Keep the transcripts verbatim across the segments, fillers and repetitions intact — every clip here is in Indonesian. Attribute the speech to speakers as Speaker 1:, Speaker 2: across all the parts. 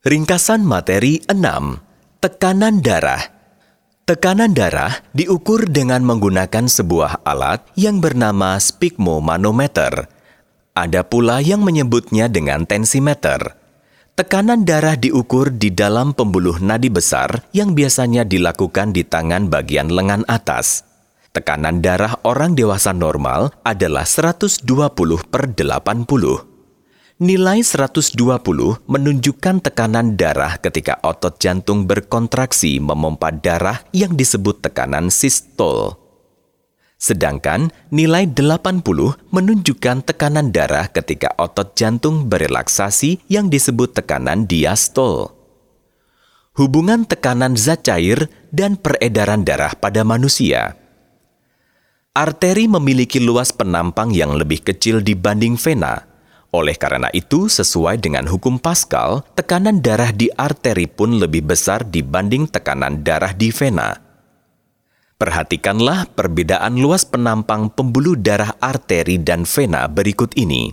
Speaker 1: Ringkasan materi enam. Tekanan darah. Tekanan darah diukur dengan menggunakan sebuah alat yang bernama sphygmomanometer. Ada pula yang menyebutnya dengan tensimeter. Tekanan darah diukur di dalam pembuluh nadi besar yang biasanya dilakukan di tangan bagian lengan atas. Tekanan darah orang dewasa normal adalah seratus dua puluh per delapan puluh. Nilai seratus dua puluh menunjukkan tekanan darah ketika otot jantung berkontraksi memompa darah yang disebut tekanan sistol. Sedangkan nilai delapan puluh menunjukkan tekanan darah ketika otot jantung berelaksasi yang disebut tekanan diastol. Hubungan tekanan zat cair dan peredaran darah pada manusia. Arteri memiliki luas penampang yang lebih kecil dibanding vena. Oleh karena itu, sesuai dengan hukum Pascal, tekanan darah di arteri pun lebih besar dibanding tekanan darah di vena. Perhatikanlah perbedaan luas penampang pembuluh darah arteri dan vena berikut ini.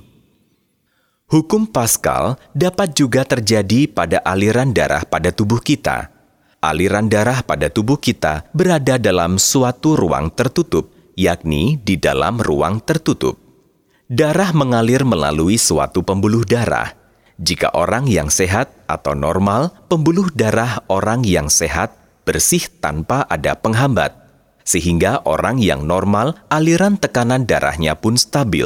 Speaker 1: Hukum Pascal dapat juga terjadi pada aliran darah pada tubuh kita. Aliran darah pada tubuh kita berada dalam suatu ruang tertutup, yakni di dalam ruang tertutup. Darah mengalir melalui suatu pembuluh darah. Jika orang yang sehat atau normal, pembuluh darah orang yang sehat bersih tanpa ada penghambat. Sehingga orang yang normal, aliran tekanan darahnya pun stabil.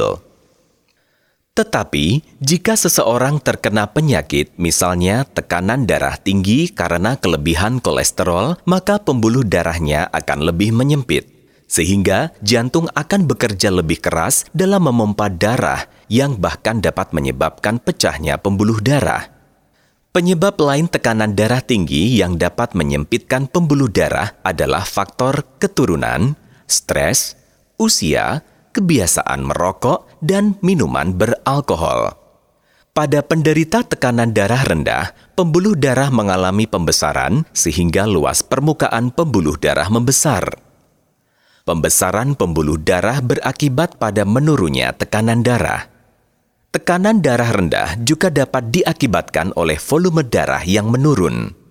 Speaker 1: Tetapi, jika seseorang terkena penyakit, misalnya tekanan darah tinggi karena kelebihan kolesterol, maka pembuluh darahnya akan lebih menyempit. Sehingga jantung akan bekerja lebih keras dalam memompa darah yang bahkan dapat menyebabkan pecahnya pembuluh darah. Penyebab lain tekanan darah tinggi yang dapat menyempitkan pembuluh darah adalah faktor keturunan, stres, usia, kebiasaan merokok, dan minuman beralkohol. Pada penderita tekanan darah rendah, pembuluh darah mengalami pembesaran sehingga luas permukaan pembuluh darah membesar. Pembesaran pembuluh darah berakibat pada menurunnya tekanan darah. Tekanan darah rendah juga dapat diakibatkan oleh volume darah yang menurun.